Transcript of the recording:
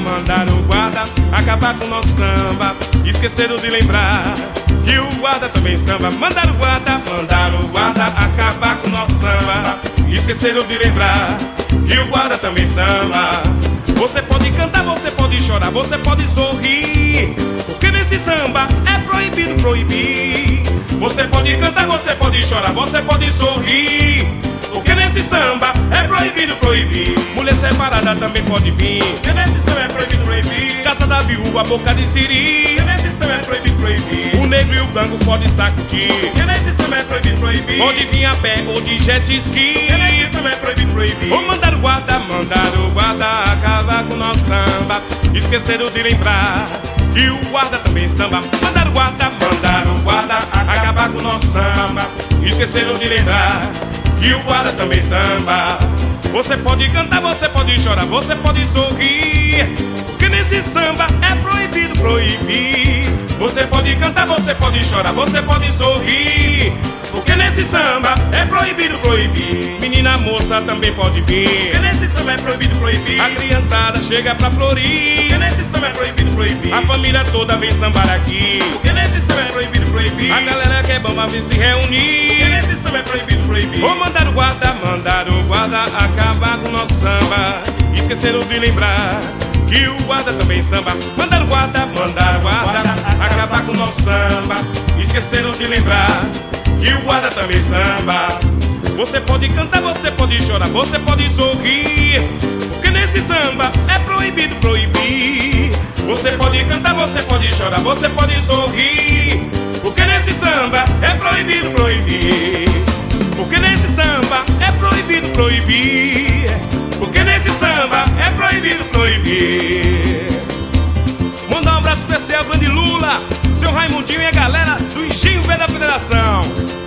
mandaram o guarda acabar com o nosso samba. Esqueceram de lembrar que o guarda também samba. Mandaram o guarda acabar com o nosso samba. Esqueceram de lembrar que o guarda também samba. Você pode cantar, você pode chorar, você pode sorrir, porque nesse samba é proibido proibir. Você pode cantar, você pode chorar, você pode sorrir, porque nesse samba é proibido proibir. Mulher separada também pode vir, porque nesse samba é proibido proibir. Casa da viúva, boca de siri, porque nesse samba é proibido proibir. O negro e o branco pode sacudir, porque nesse samba é proibido proibir. Pode vir a pé ou de jet ski, porque nesse samba é proibido proibir. Ou mandar o guarda acabar com o nosso samba. Esqueceram de lembrar que o guarda também samba. Mandaram o guarda acabar com o nosso samba. Esqueceram de lembrar que o guarda também samba. Você pode cantar, você pode chorar, você pode sorrir, porque nesse samba é proibido proibir. Você pode cantar, você pode chorar, você pode sorrir, porque nesse samba é proibido proibir. Menina, moça também pode vir, porque nesse samba é proibido proibir. A criançada chega pra florir, porque nesse samba é proibido proibir. A família toda vem sambar aqui, porque nesse samba é proibido proibir. A galera que é bamba vem se reunir, porque nesse samba é proibido proibir. Vou mandar o guarda acabar com o nosso samba. Esqueceram de lembrar que o guarda também samba. Mandaram o guarda acabar com o nosso samba. Esqueceram de lembrar que o guarda também samba. Você pode cantar, você pode chorar, você pode sorrir, porque nesse samba é proibido proibir. Você pode cantar, você pode chorar, você pode sorrir, porque nesse samba é proibido proibir. Porque nesse samba é proibido proibir. Porque nesse samba é proibido proibir. Mandar um abraço especial, grande Lula, seu Raimundinho e a galera do Engenho Velho da Federação.